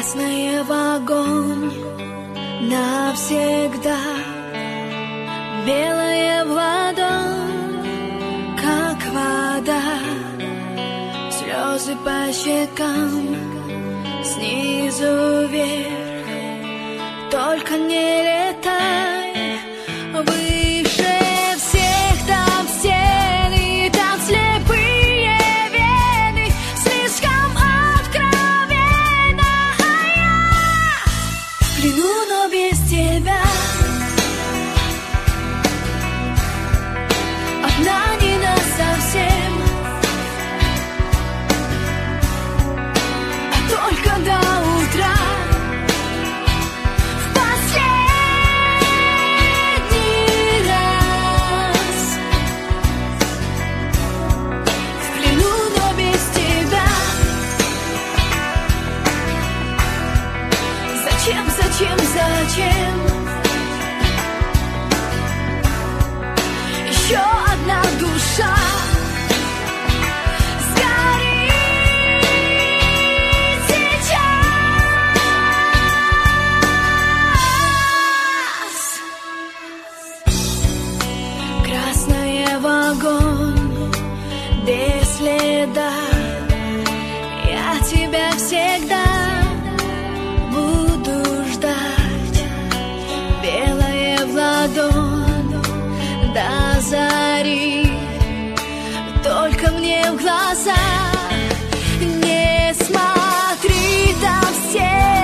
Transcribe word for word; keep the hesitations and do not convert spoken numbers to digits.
Красное в огонь навсегда, белое в ладонь, как вода, слезы по щекам, снизу вверх, только не летай выше всех, там стены, там слепые вены, слишком откровенно, а я в плену, но без тебя, одна не насовсем, а только до утра. Зачем, зачем, зачем еще одна душа сгорит сейчас? Красное в огонь без следа, я тебя всегда до зари, только мне в глаза не смотри, там все